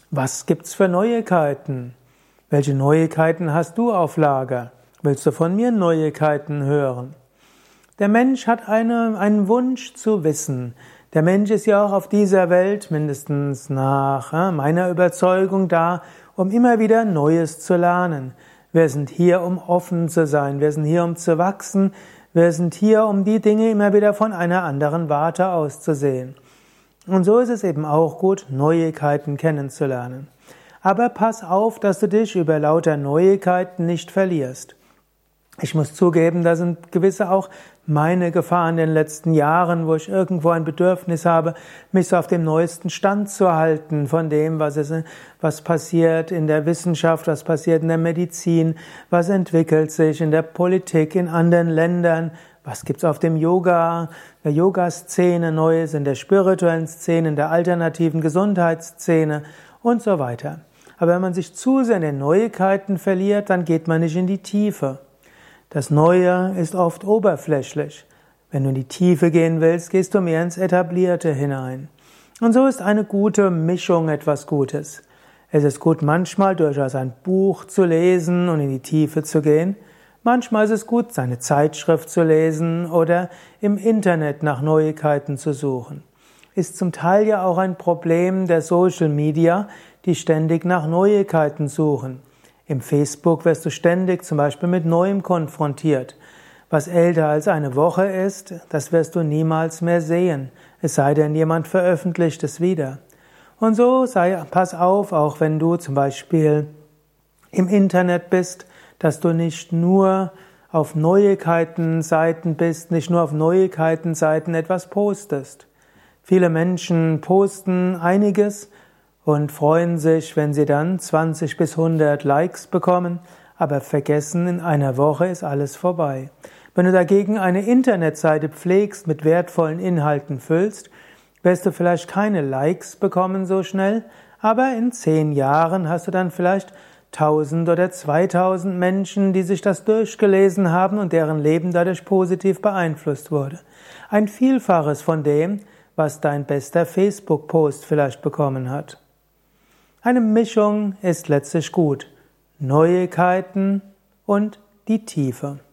Was gibt's für Neuigkeiten? Welche Neuigkeiten hast du auf Lager? Willst du von mir Neuigkeiten hören? Der Mensch hat einen Wunsch zu wissen. Der Mensch ist ja auch auf dieser Welt, mindestens nach meiner Überzeugung, da, um immer wieder Neues zu lernen. Wir sind hier, um offen zu sein. Wir sind hier, um zu wachsen. Wir sind hier, um die Dinge immer wieder von einer anderen Warte aus zu sehen. Und so ist es eben auch gut, Neuigkeiten kennenzulernen. Aber pass auf, dass du dich über lauter Neuigkeiten nicht verlierst. Ich muss zugeben, da sind gewisse auch meine Gefahren in den letzten Jahren, wo ich irgendwo ein Bedürfnis habe, mich so auf dem neuesten Stand zu halten von dem, was passiert in der Wissenschaft, was passiert in der Medizin, was entwickelt sich in der Politik, in anderen Ländern, was gibt's auf dem Yoga, der Yoga-Szene Neues, in der spirituellen Szene, in der alternativen Gesundheitsszene und so weiter. Aber wenn man sich zu sehr in den Neuigkeiten verliert, dann geht man nicht in die Tiefe. Das Neue ist oft oberflächlich. Wenn du in die Tiefe gehen willst, gehst du mehr ins Etablierte hinein. Und so ist eine gute Mischung etwas Gutes. Es ist gut, manchmal durchaus ein Buch zu lesen und in die Tiefe zu gehen. Manchmal ist es gut, seine Zeitschrift zu lesen oder im Internet nach Neuigkeiten zu suchen. Ist zum Teil ja auch ein Problem der Social Media, die ständig nach Neuigkeiten suchen. Im Facebook wirst du ständig zum Beispiel mit Neuem konfrontiert. Was älter als eine Woche ist, das wirst du niemals mehr sehen, es sei denn, jemand veröffentlicht es wieder. Und so pass auf, auch wenn du zum Beispiel im Internet bist, dass du nicht nur auf Neuigkeitenseiten bist, nicht nur auf Neuigkeitenseiten etwas postest. Viele Menschen posten einiges und freuen sich, wenn sie dann 20 bis 100 Likes bekommen, aber vergessen, in einer Woche ist alles vorbei. Wenn du dagegen eine Internetseite pflegst, mit wertvollen Inhalten füllst, wirst du vielleicht keine Likes bekommen so schnell, aber in 10 Jahren hast du dann vielleicht 1000 oder 2000 Menschen, die sich das durchgelesen haben und deren Leben dadurch positiv beeinflusst wurde. Ein Vielfaches von dem, was dein bester Facebook-Post vielleicht bekommen hat. Eine Mischung ist letztlich gut. Neuigkeiten und die Tiefe.